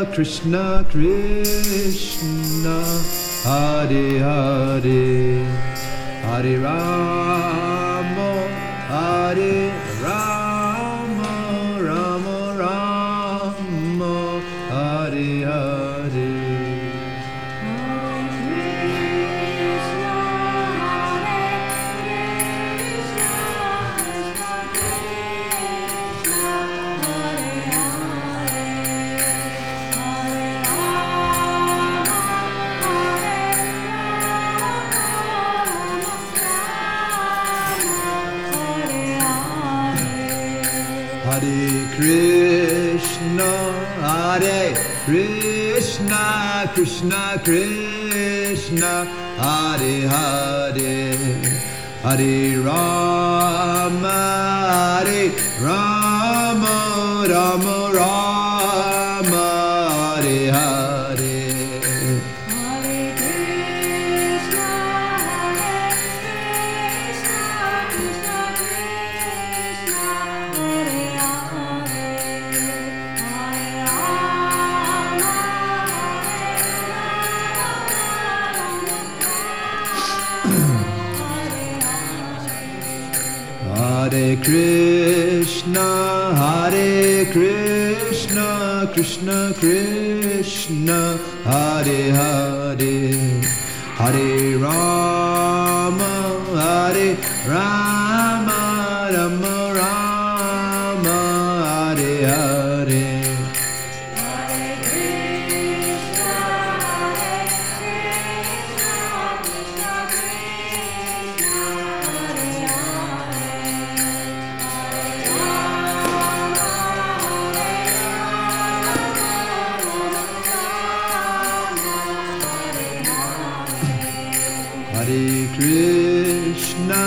Krishna Krishna Hare Hare Hare Rama Hare Rama Rama Rama Hare Hare Hare Krishna, Krishna Krishna, Hare Hare, Hare Rama, Rama Rama, Hare Hare. Hare Krishna, Krishna Krishna, Hare Hare, Hare Rama, Rama Rama, Hare Hare. Hare Krishna,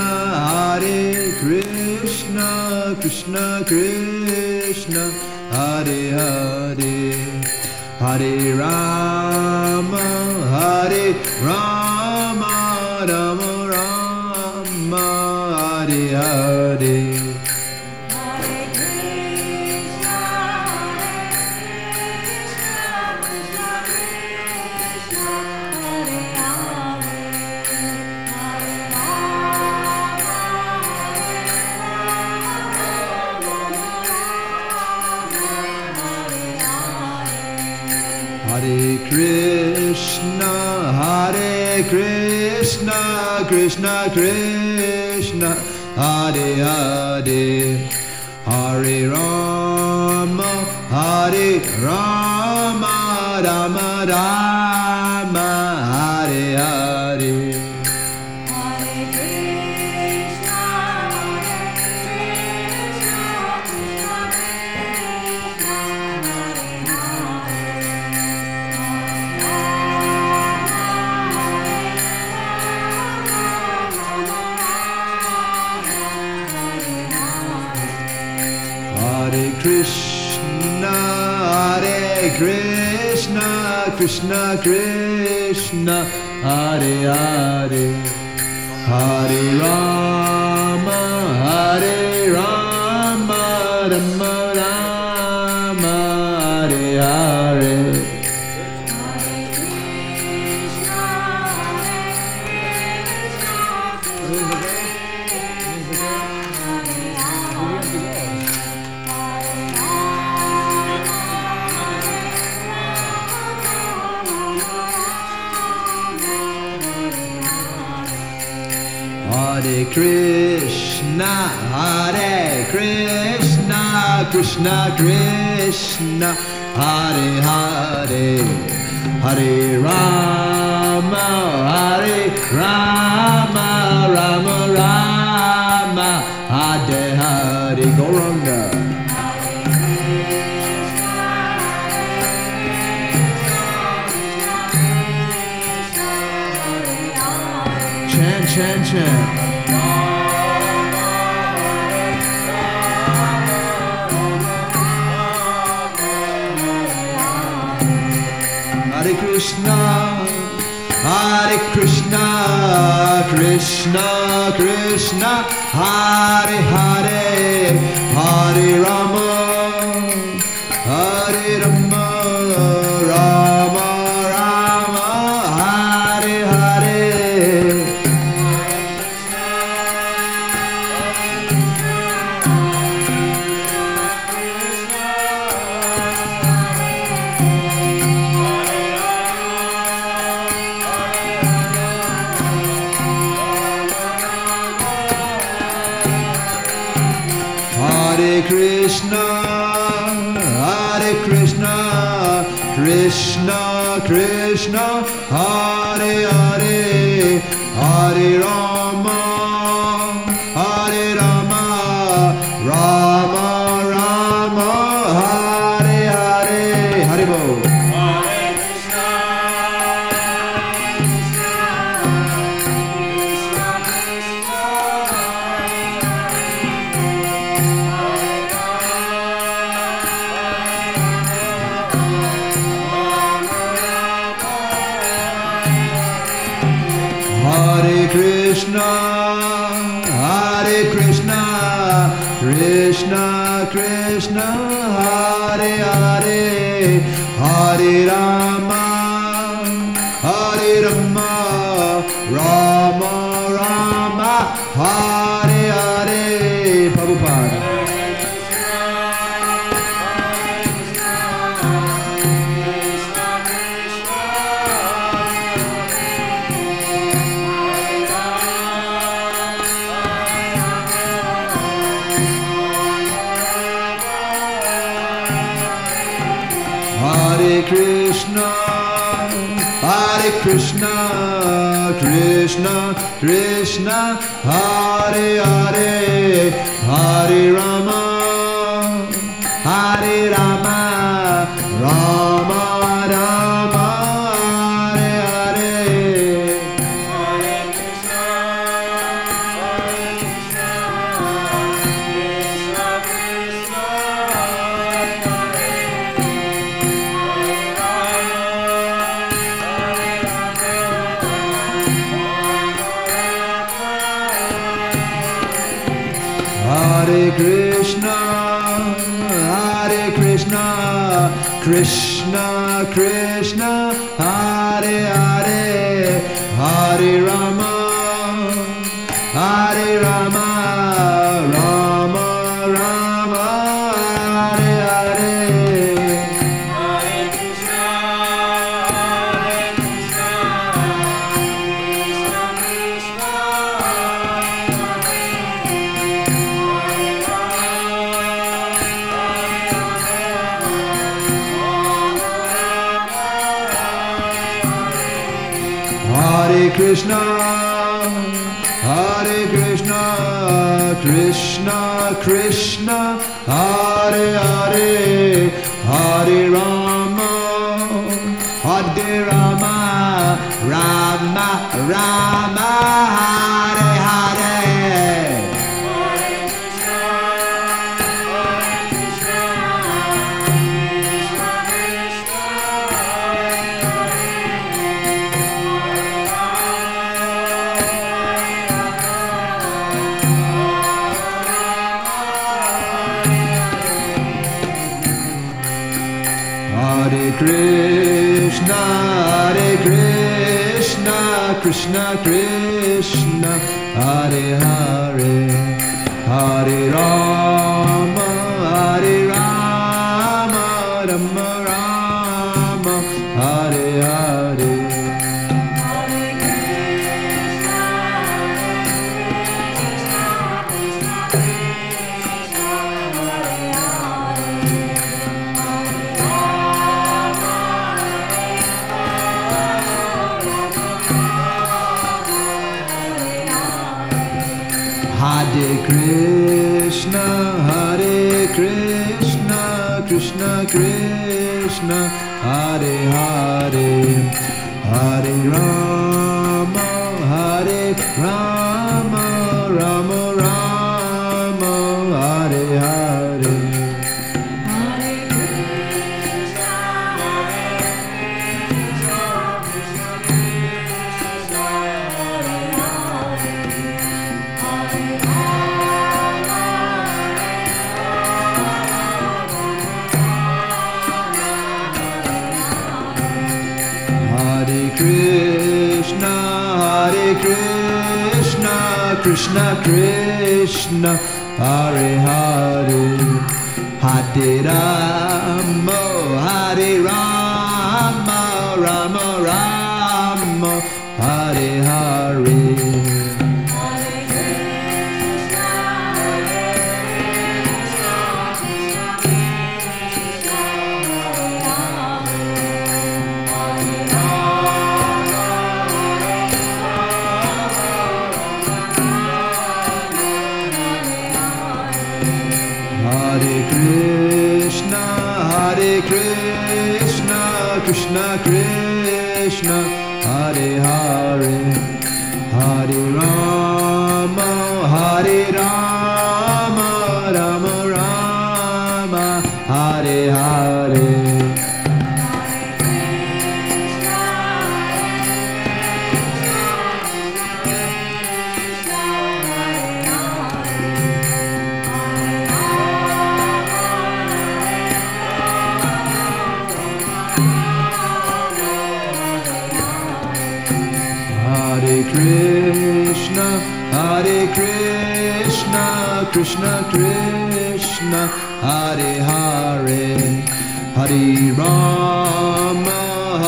Krishna Krishna, Hare Hare, Hare Rama, Rama Rama, Hare Hare. Hare Krishna, Krishna Krishna, Hare Hare, Hare Rama, Rama Rama, Hare Hare. Hare Krishna, Krishna Krishna, Hare Hare, Hare Rama, Rama Rama, Hare Hare. Hare Krishna, Krishna Krishna, Hare Hare, Hare Rama, Rama Rama, Hare Hare. Gauranga. Chant, chant, chant. Hare Krishna, Krishna Krishna, Hare Hare, Hare Rama, Hare Krishna, Krishna Krishna, Hare Hare, Hare Rama, Rama Rama, Hare Hare, Hare Bol. Hare Krishna, Krishna Krishna, Hare Hare, Hare Rama, Rama Rama, Hare Hare. Prabhupada. Hare Krishna, Krishna Krishna, Hare Hare, Hare Rama, Rama Rama, Hare Hare. Hare Krishna, Krishna Krishna, Hare Hare, Hare Rama, Rama Rama, Hare Hare. Hare Krishna, Krishna Krishna, Hare Hare, Hare Rama, Rama Rama, Hare Hare. Hare Krishna, Krishna Krishna, Hare Hare, Hare Rama, Rama Rama, Hare Hare. Hare Krishna, Krishna Krishna, Hare Hare, Hare Rama, Rama Rama, Hare Hare. Hare Krishna, Krishna Krishna, Hare Hare, Hare Rama, Rama Rama, Hare Hare. Hare Krishna, Krishna Krishna, Hare Hare, Hare Rama, Rama Rama, Hare Hare. Hare Krishna, Krishna Krishna, Hare Hare, Hare Rama,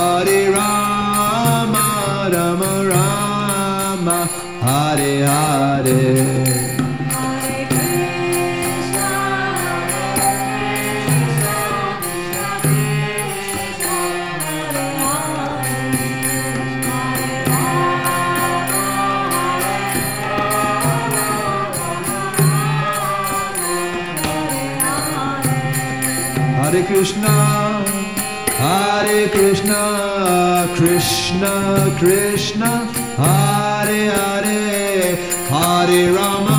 Rama Rama, Hare Hare. Hare Krishna, Krishna Krishna, Hare Hare, Hare Rama,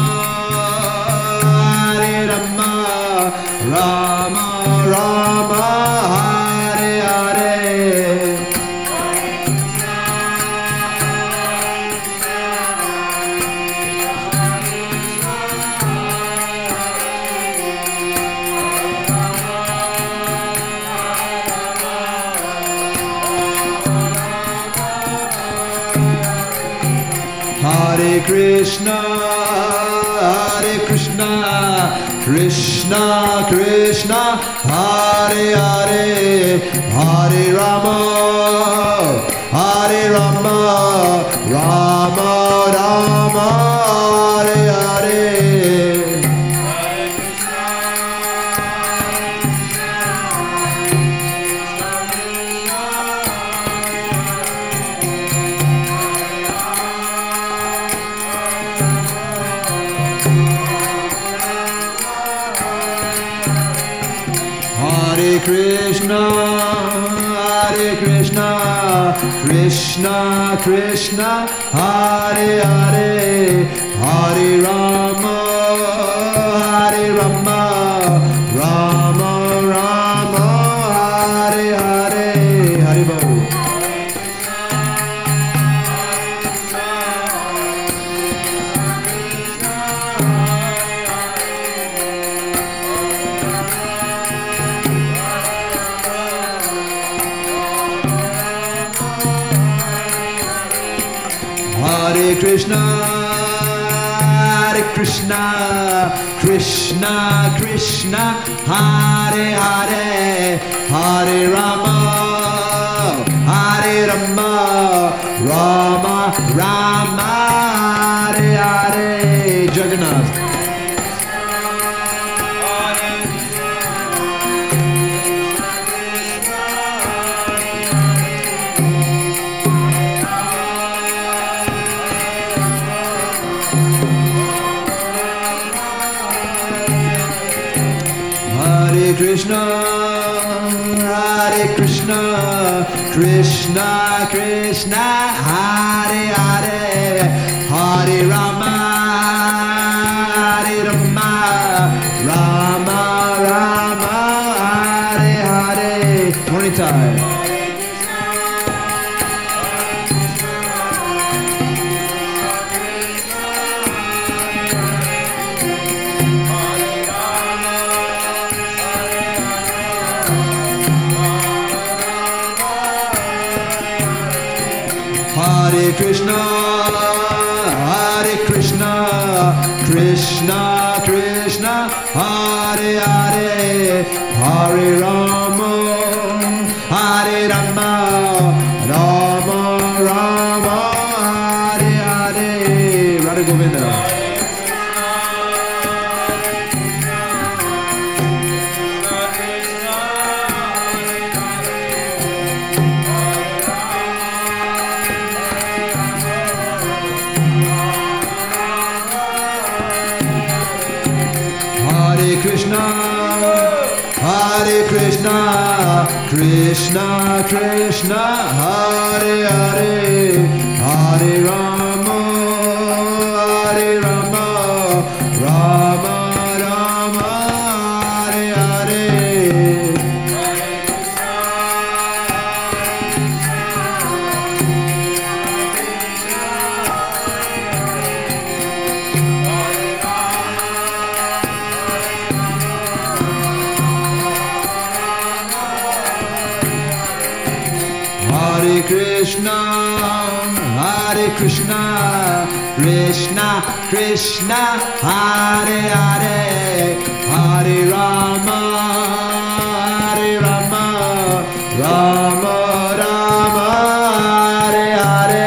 Rama Rama, Hare Hare. Hare Krishna, Krishna Krishna, Hare Hare, Hare Rama, Rama Rama, Hare Hare. Hare Krishna, Krishna Krishna, Hare Hare, Hare Rama, Rama Rama, Hare Hare. Hare Bol. Hare Krishna, Krishna Krishna, Hare Hare, Hare Rama, Rama Rama, Hare Hare. Jagannath. Hare Krishna, Krishna Krishna, Hare Hare, Hare Rama, Rama Rama, Hare Hare. Morning time. Hare Krishna, Krishna Krishna, Hare Hare, Hare Rama, Rama Rama, Hare Hare. Radha Govinda. Hare Krishna, Krishna, Hare Krishna, Krishna Krishna, Hare Hare, Hare Rama, Hare Rama, Rama Rama, Hare Hare. Hare Krishna, Hare Krishna, Krishna Krishna, Hare Hare, Hare Rama, Hare Rama, Rama Rama, Hare Hare.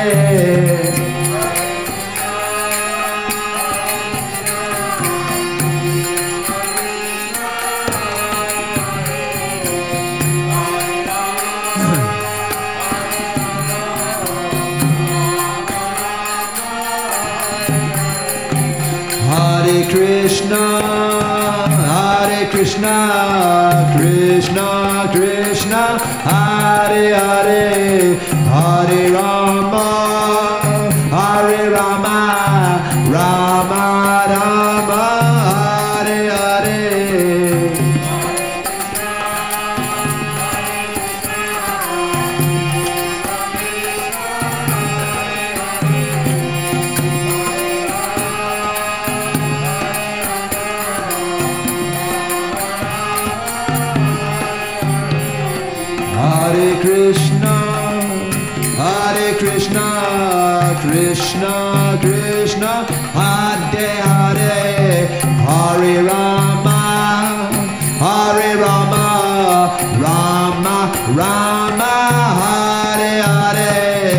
Hare Krishna, Hare Krishna, Krishna Krishna, Hare Hare, Hare Rama, Hare Rama, Rama Rama, Hare Hare. Hare Krishna, Hare Krishna, Krishna Krishna, Hare Hare, Hare Rama, Hare Rama, Rama Rama, Hare Hare.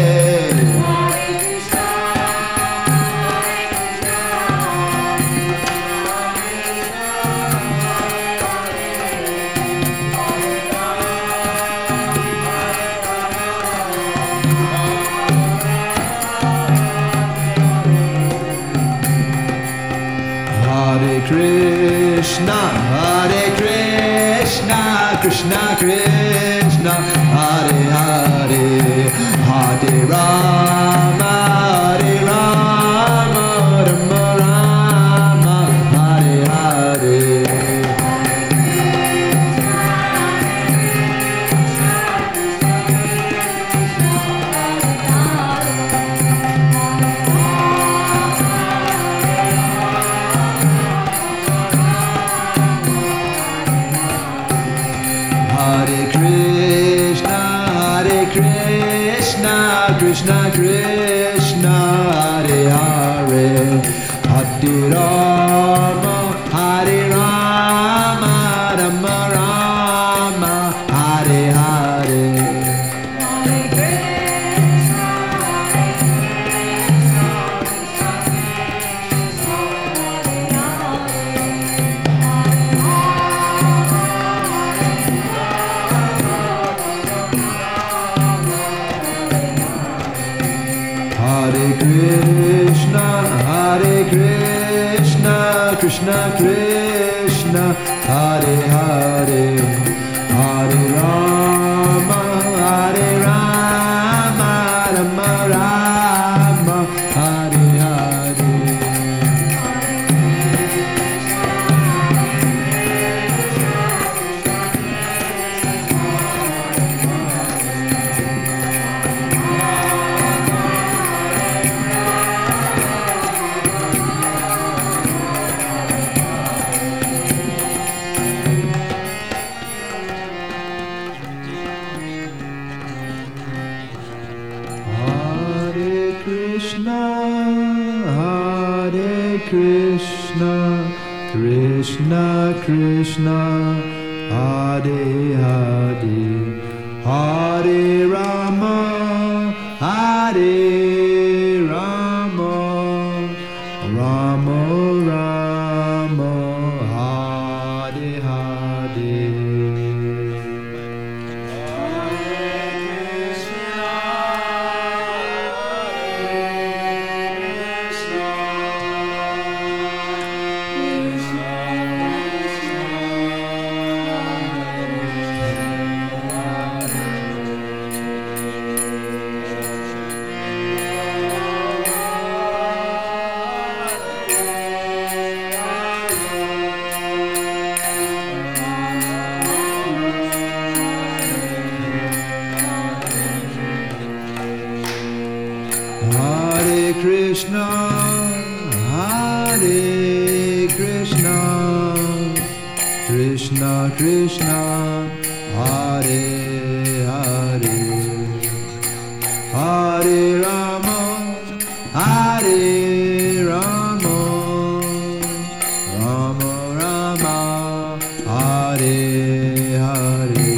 Hare Krishna, Hare Krishna, Krishna Krishna, Hare Hare, Hare Rama, Hare Rama, Rama Rama, Hare Hare. Hare Krishna, Hare Krishna, Krishna Krishna, Hare Hare, Hare Rama, Hare Rama, Rama Rama, Hare Hare. Hare Krishna, Hare Krishna, Krishna Krishna, Hare Hare, Hare Rama, Hare Rama, Rama Rama, Hare Hare. Krishna, Hare Krishna, Krishna Krishna, Hare Hare, Hare Rama, Hare Rama, Rama Rama, Hare Hare. Krishna Krishna Hare Hare Hare Rama Hare Rama Rama Rama Hare Hare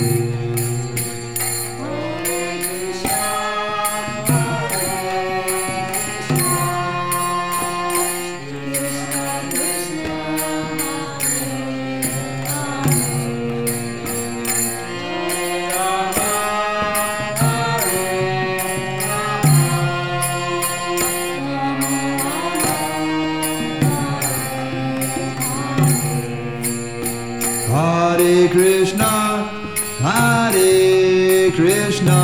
Hare Krishna, Hare Krishna,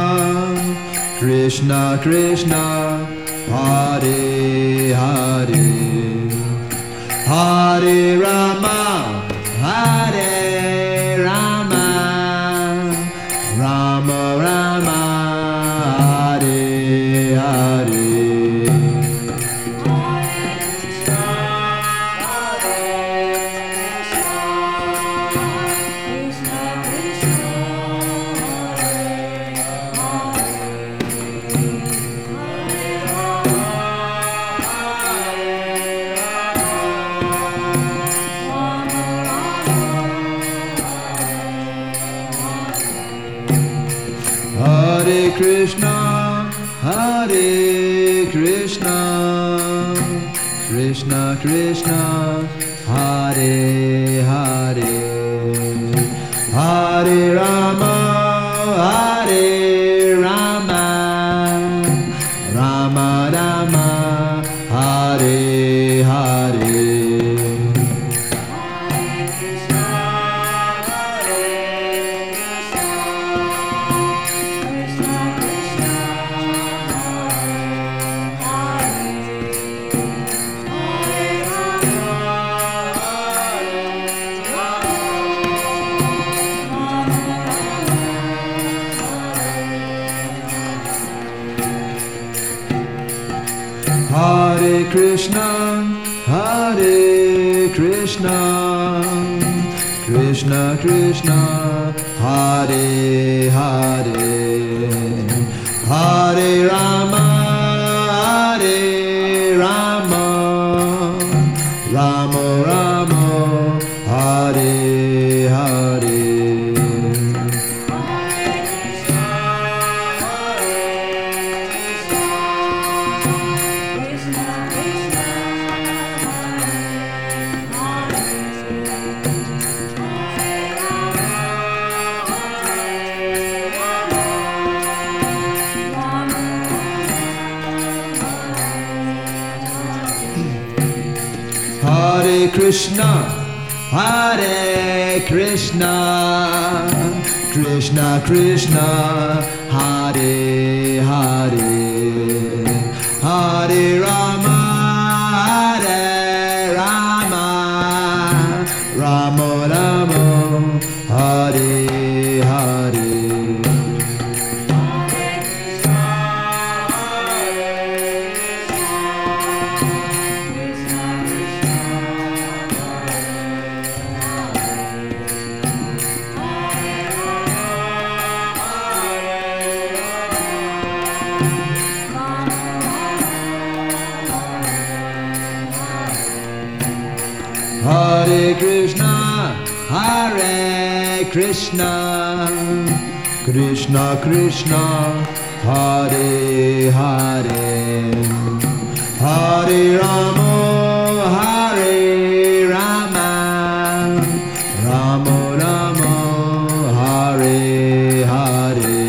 Krishna Krishna, Hare Hare, Hare Rama, Hare Rama, Rama Rama, Hare Hare. Hare Krishna, Hare Krishna, Krishna Krishna, Hare Hare, Hare Rama, Hare Rama, Rama Rama, Hare Hare. Hare Krishna, Hare Krishna, Krishna Krishna, Hare Hare, Hare Rama, Hare Rama, Rama Rama, Hare Hare. Hare Krishna, Hare Krishna, Krishna Krishna, Hare Hare, Hare Rama, Hare Rama, Rama Rama, Hare Hare. Hare Krishna, Hare Krishna, Krishna Krishna, Hare Hare, Hare Rama, Hare Rama, Rama Rama, Hare Hare.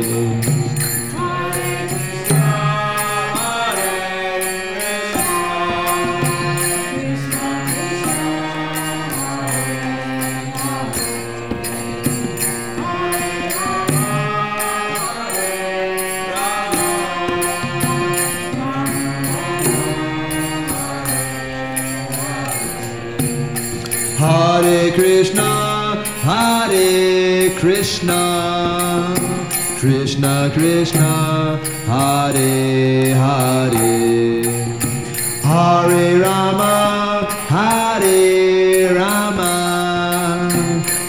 Hare Krishna, Hare Krishna, Krishna Krishna, Hare Hare, Hare Rama, Hare Rama,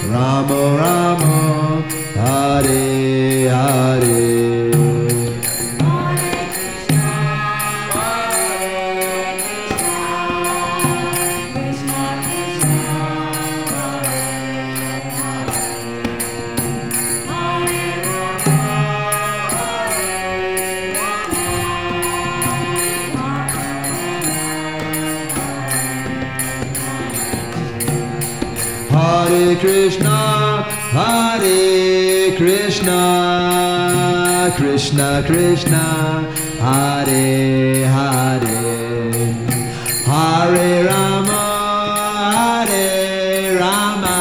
Rama Rama, Hare Hare. Hare Krishna, Hare Krishna, Krishna Krishna, Hare Hare, Hare Rama, Hare Rama,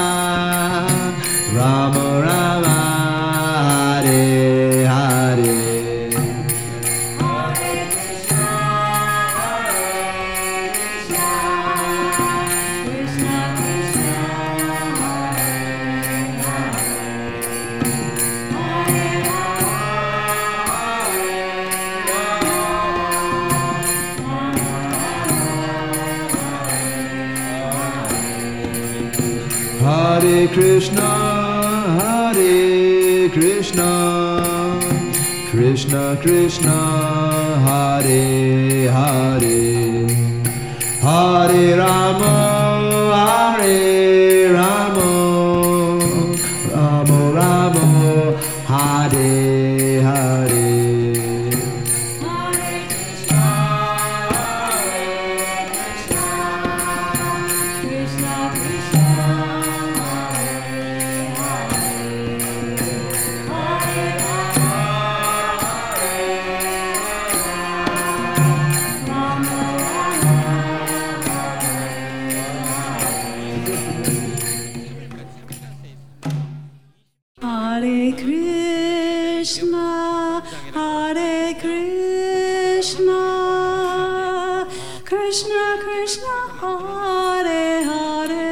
Rama Rama, Hare Hare. Hare Krishna, Hare Krishna, Krishna Krishna, Hare Hare, Hare Rama, Hare Rama, Rama Rama, Hare Hare. Hare Krishna, Hare Krishna, Krishna Krishna, Hare Hare,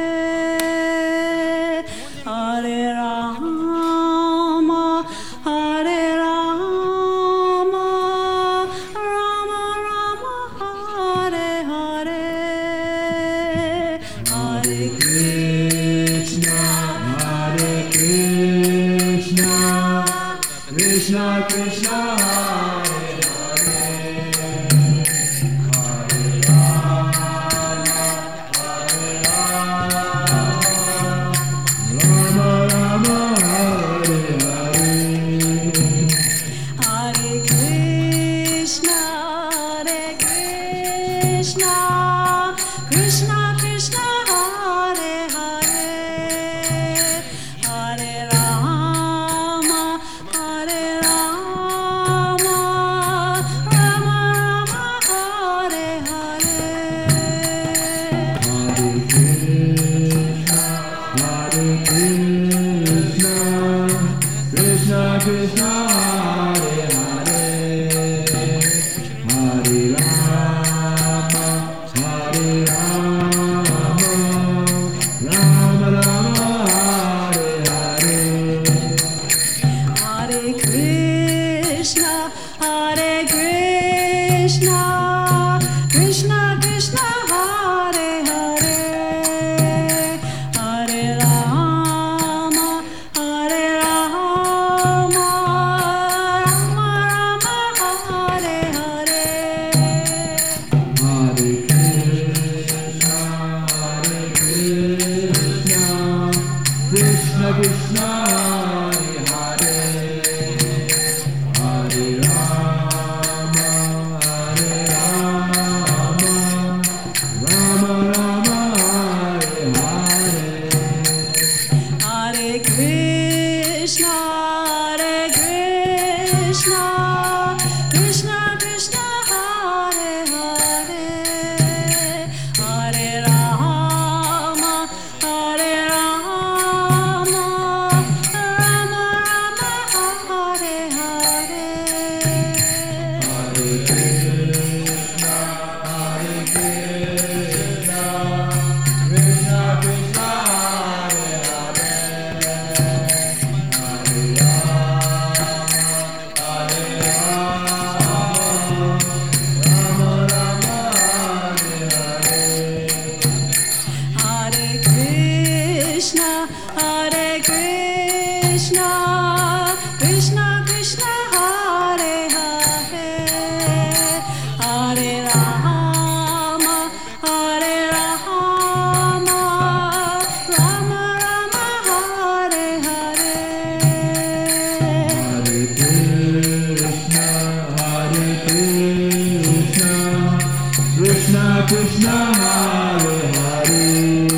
Hare Rama, Hare Rama, Rama Rama, Hare Hare, Hare Krishna, Hare Krishna, Krishna Krishna, Hare Krishna, Krishna Krishna, Hare Hare, Hare Rama, Hare Rama, Rama Rama, Hare Hare. Hare Krishna, Krishna Krishna, Hare Hare,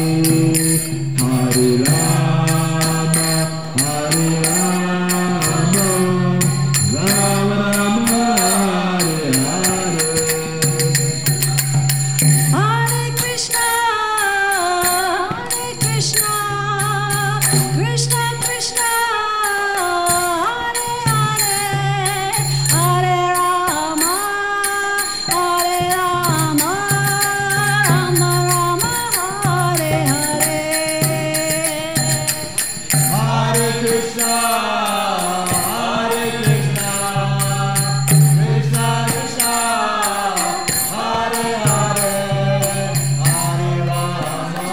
Hare Rama, Hare Rama, Rama Rama, Hare Hare. Hare Krishna, Krishna Krishna, Hare Hare, Hare Rama, Hare Rama, Rama Rama, Hare Hare. Hare Krishna, Krishna Krishna, Hare Hare, Hare Rama,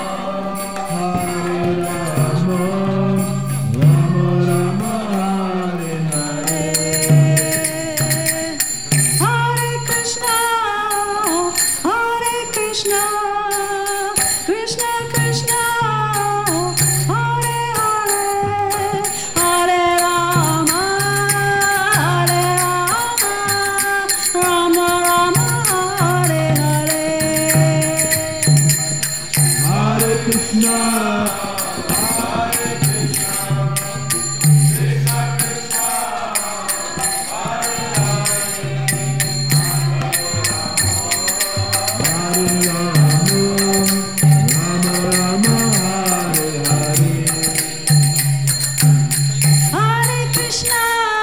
Rama Rama, Hare Hare. Hare Krishna, Krishna Krishna, Hare Hare, Hare Rama, Hare Rama, Rama Rama, Hare Hare. Hare Krishna, Hare Rama, Rama Rama, Hare Hare. Hare Krishna,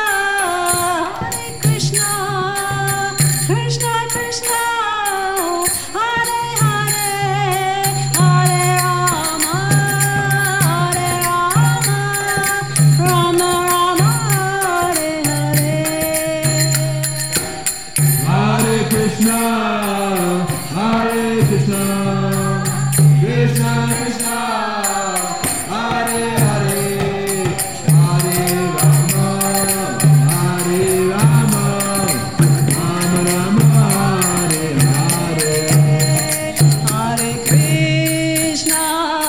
Krishna Krishna, Hare Hare, Hare Rama, Hare Rama, Rama Rama, Hare Hare. Hare Krishna, Krishna Krishna, Hare Hare, Hare Rama, Hare Rama, Rama Rama, Hare Hare. Hare Krishna,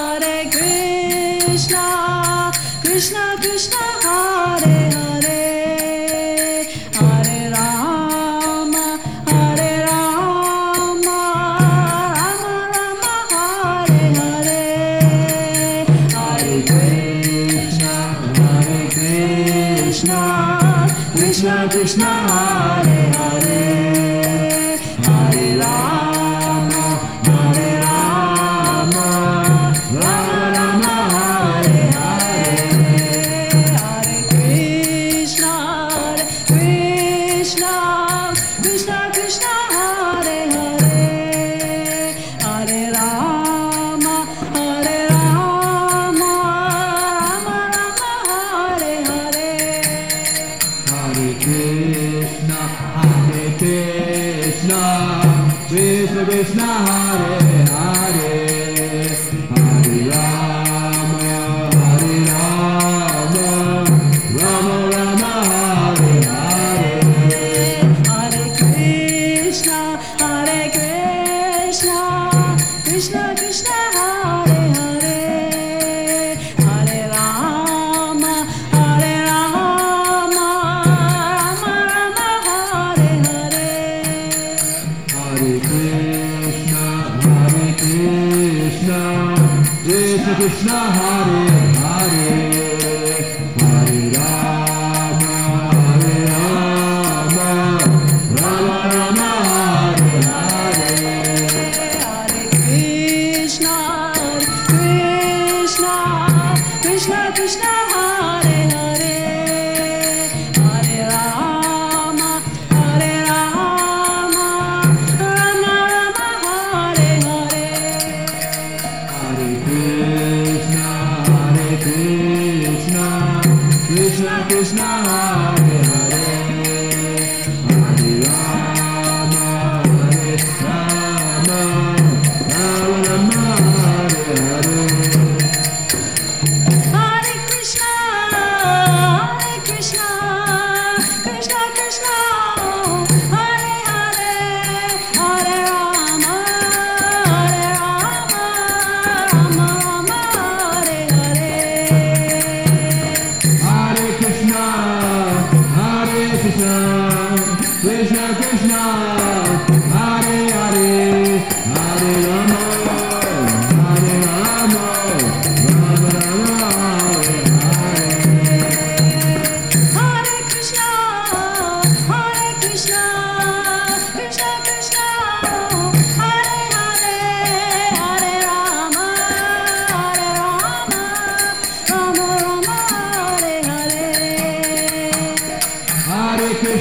Krishna Krishna, Hare Hare, Hare Rama, Hare Rama, Rama Rama, Hare Hare. Hare Krishna, Krishna Krishna, Hare Hare, Hare Rama, Hare Rama, Rama Rama, Hare Hare. Hare Krishna, Krishna Krishna, Hare Hare, Hare Rama, Hare Rama, Rama Rama, Hare Hare. Hare Krishna, Krishna Krishna, Hare Hare, Hare Rama, Hare Rama, Rama Rama, Hare Hare. Hare Krishna, Krishna Krishna, Hare Hare, Hare Rama, Hare Rama, Rama Rama, Hare Hare. Hare Krishna, Krishna Krishna, Hare Hare, Hare Rama, Hare Rama, Rama Rama, Hare Hare. Hare Krishna, Krishna, Hare Hare, Hare Rama, Hare Rama, Rama Rama, Hare Hare. Hare Krishna, Krishna Krishna, Hare Hare, Hare Rama, Hare Rama, Rama Rama, Hare Hare.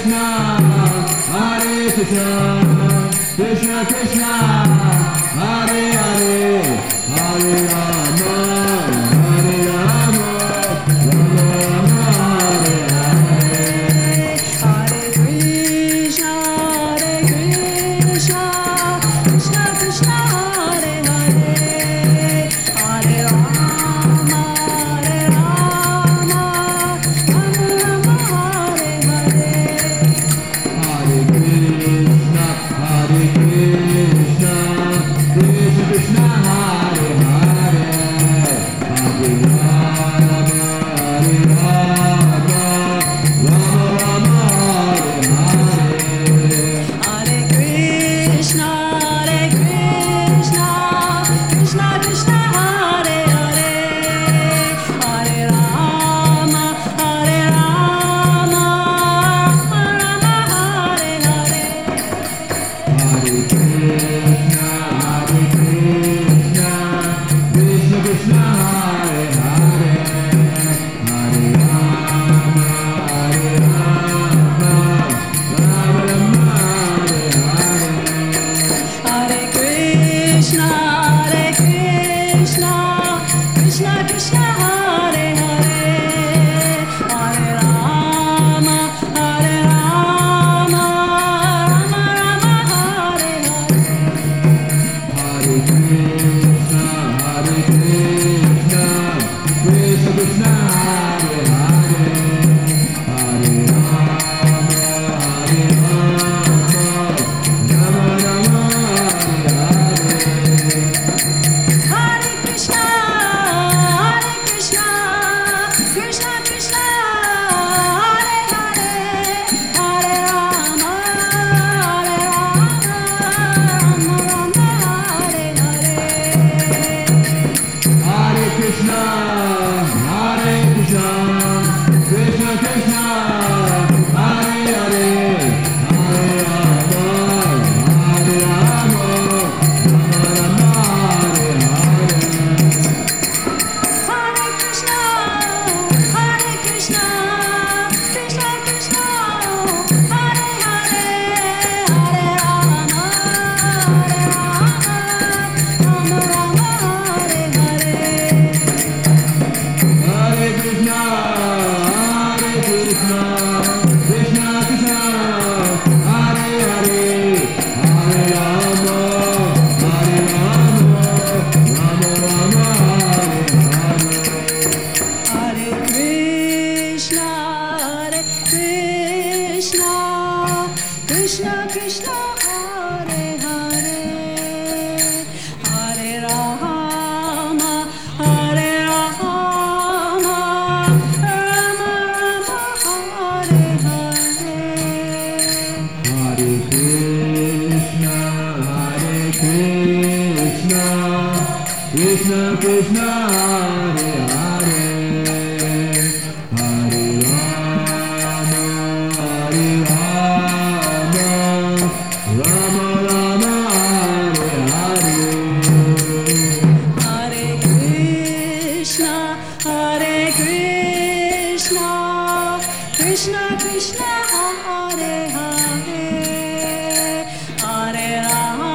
Krishna, Krishna Krishna, Hare Hare, Hare Rama, Hare Rama, Rama Rama, Hare Hare. Hare Krishna, Krishna Krishna, Hare Hare, Hare Rama, Rama Rama, Hare Hare. Hare Krishna, Krishna Krishna, Hare Hare, Hare Rama, Rama Rama, Hare Hare. Hare Krishna, Krishna Krishna, Hare Hare, Hare Rama, Rama Hare Hare. Hare Krishna, Krishna Krishna, Hare Hare, Hare Rama, Rama Rama, Hare Hare. Hare Krishna, Krishna Krishna, Hare Hare, Hare Rama, Rama Hare Hare. Hare Krishna, Krishna Krishna, Hare Hare, Hare Rama, Rama Rama, Hare Hare. Hare Krishna, Krishna Krishna, Hare Hare, Hare Rama, Rama Hare Hare. Hare Krishna, Krishna Krishna, Hare Hare, Hare Rama, Rama Rama, Hare Hare. Hare Krishna, Krishna Krishna, Hare Hare, Hare Rama, Rama Hare Hare. Hare Krishna, Krishna Krishna, Hare Hare, Hare Rama, Rama Rama, Hare Hare. Hare Krishna, Krishna Krishna, Hare Hare, Hare Rama, Rama Hare Hare. Hare Krishna, Krishna Krishna, Hare Hare, Hare Rama, Rama Rama, Hare Hare. Hare Krishna, Krishna Krishna, Hare Hare, Hare Rama,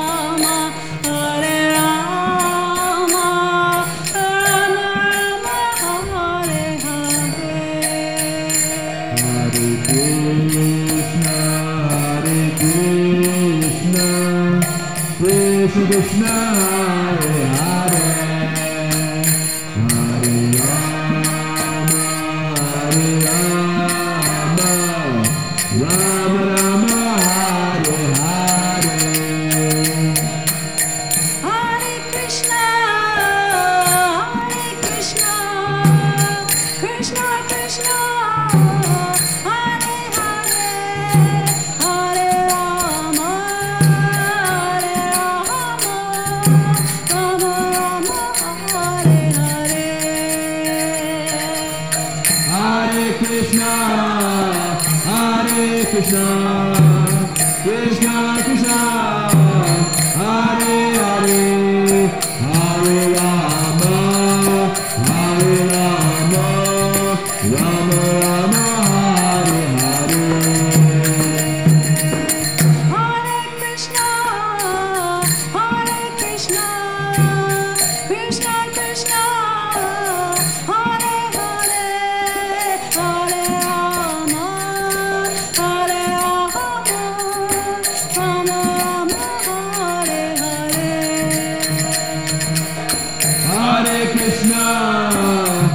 Rama Hare Hare. Hare Krishna, Krishna Hare Hare, Hare Rama, Rama Rama, Hare Hare. Hare Krishna, Krishna Krishna, Hare Hare, Hare Rama, Rama Hare Hare. Hare Krishna, Krishna Krishna, Hare Hare, Hare Rama, Rama Rama, Hare Hare.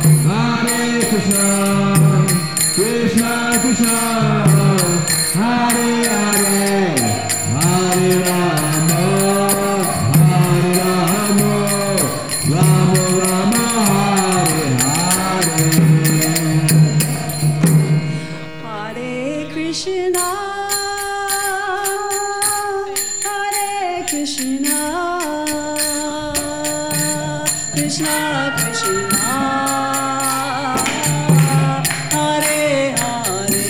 Hare Krishna, Krishna Krishna, Hare Hare, Hare Rama, Hare Rama, Rama Rama, Hare Hare. Hare Krishna, Hare Krishna, Krishna Krishna, Hare Hare,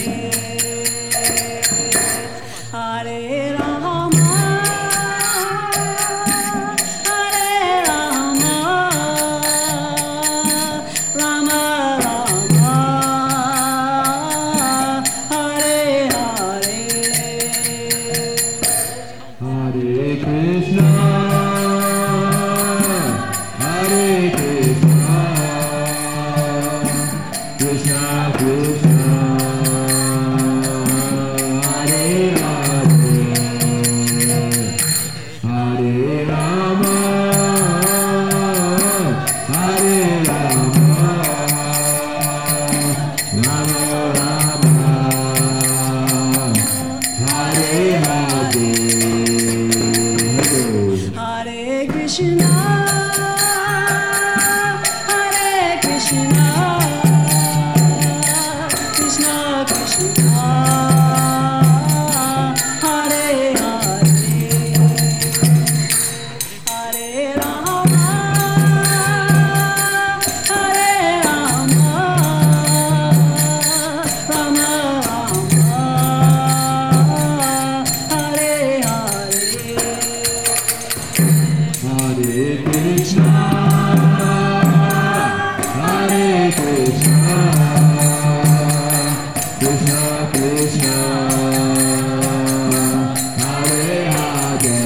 Hare Rama, Hare Rama, Rama Rama, Hare Hare. Hare Krishna, Hare Krishna, Krishna Krishna, Hare Hare, Hare Rama, Hare Rama, Rama Rama, Hare Hare. Hare Krishna, Hare Krishna, Krishna Krishna, Hare Hare, Hare Rama, Hare Rama, Rama Rama, Hare Hare. Hare Krishna, Hare Krishna, Krishna Krishna, Hare Hare,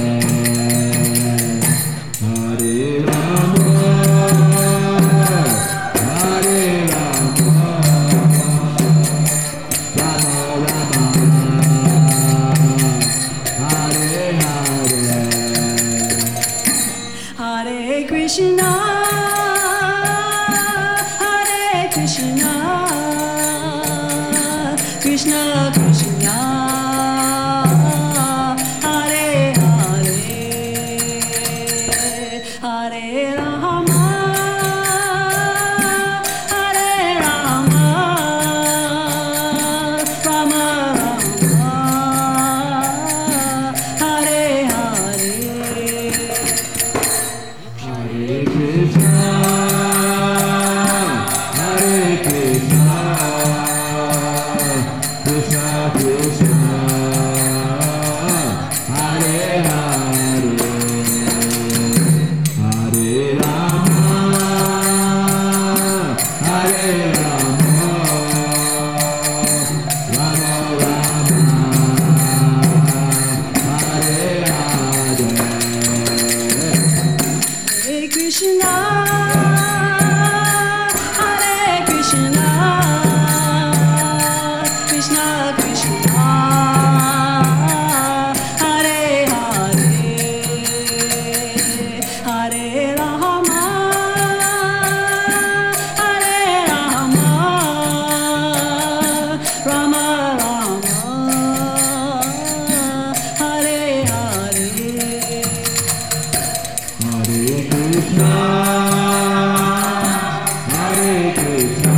Hare Rama, Hare Rama, Rama Rama, Hare Hare. Hare Krishna, Hare Krishna, Krishna Krishna, Hare Hare, Hare Rama, Hare Rama, Rama Rama, Hare Hare. Hare Krishna, Hare Krishna, Krishna Krishna, Hare Hare, Hare Rama, Hare Rama, Rama Rama, Hare Hare. Hare Krishna, Hare Krishna, Krishna Krishna, Hare Hare, Hare Rama, Hare Rama, Rama Rama, Hare Hare. Hare Krishna, Hare Krishna,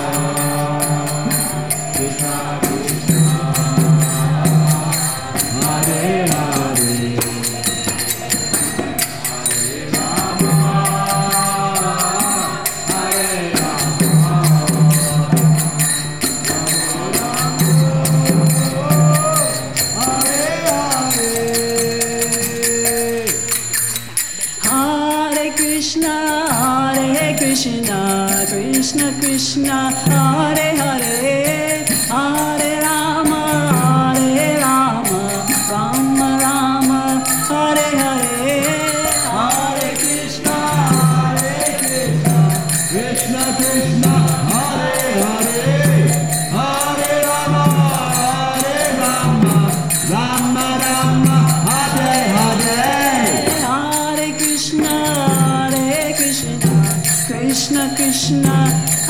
Krishna Krishna, Hare Hare, Hare Rama, Hare Rama, Hare Hare. Hare Krishna, Hare Krishna, Krishna Krishna, Hare Hare, Hare Rama, Hare Rama, Rama Rama, Hare Hare, Hare Krishna, Krishna Krishna, Hare Hare, Hare Rama, Rama Rama, Hare Hare. Hare Krishna, Hare Krishna, Krishna Krishna,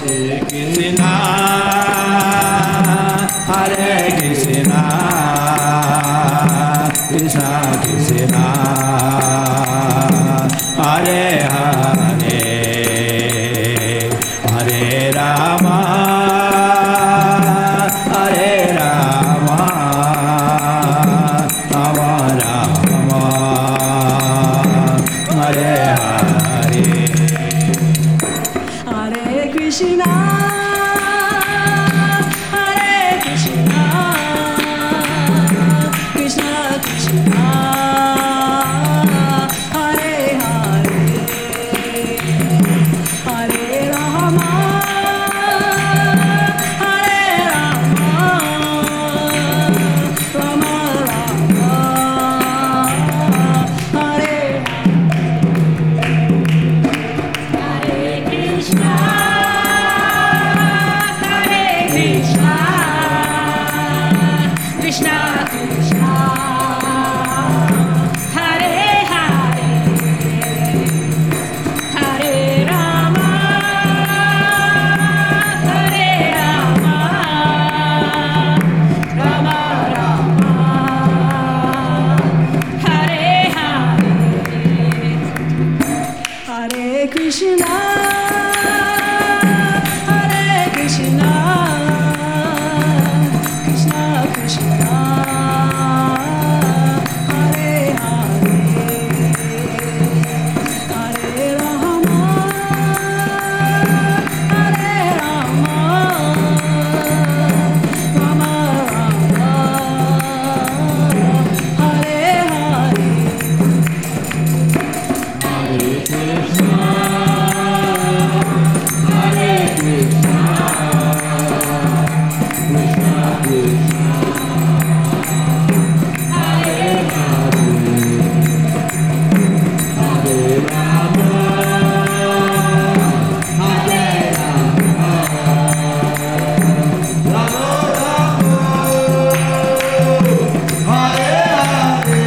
Krishna, Hare Krishna, Krishna Krishna, Hare Hare, Hare Rama, Hare Rama, Rama Rama, Hare Hare. Hare Krishna, Hare Krishna, Krishna Krishna, Hare Hare, Hare Rama, Hare Rama, Rama Rama, Hare Hare Krishna, Hare Krishna, Krishna Krishna, Hare Hare, Hare Rama, Hare Rama, Rama Rama, Hare Hare. Hare Krishna, Hare Krishna, Krishna Krishna, Hare Hare, Hare Rama, Hare Rama, Rama Rama, Hare Hare. Hare Krishna, Hare Krishna, Krishna Krishna, Hare Hare, Hare Rama, Hare Rama, Rama Rama, Hare Hare.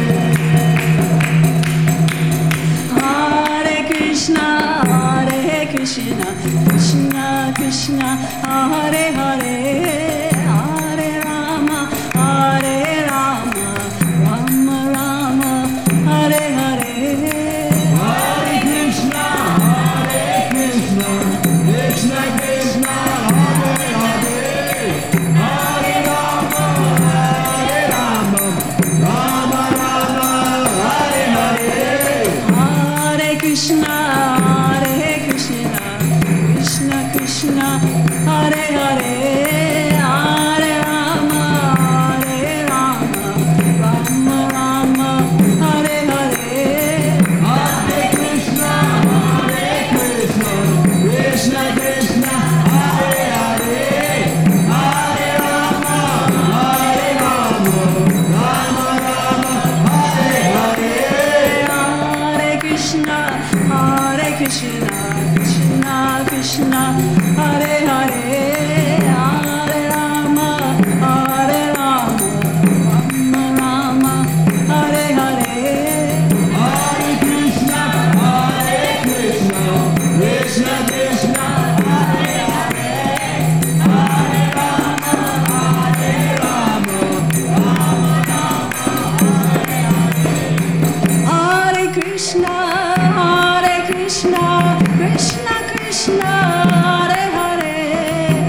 Hare Krishna, Hare Krishna, Krishna Krishna, Hare Hare, Hare Rama, Hare Rama, Rama Rama, Hare Hare. Hare Krishna, Hare Krishna, Krishna Krishna, Hare Hare, Hare Rama, Hare Rama, Rama Rama, Hare Hare. Hare Krishna, Hare Krishna, Krishna Krishna, Hare Hare, Hare Rama, Hare Rama, Rama Rama, Hare Hare. Hare Krishna, Hare Krishna, Krishna Krishna, Hare Hare, Hare Rama, Hare Rama, Rama Rama, Hare Hare. Hare Krishna, Hare Krishna, Krishna Krishna, Hare Hare, Hare Rama, Hare Rama, Rama Rama, Hare Hare. Hare Krishna, Hare Krishna, Krishna Krishna, Hare Hare, Hare Rama, Hare Rama, Rama Rama, Hare Hare. Hare Krishna, Hare Krishna, Krishna Krishna, Hare Hare,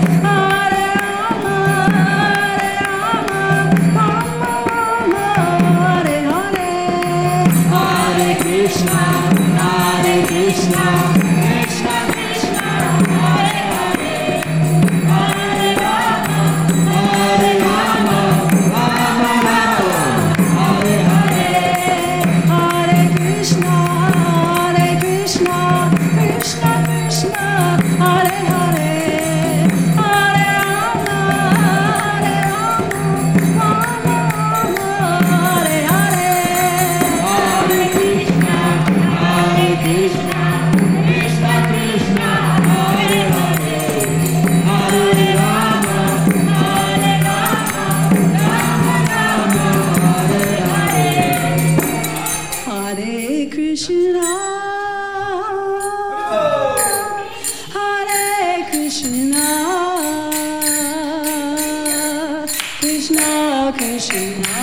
Krishna, Krishna Krishna,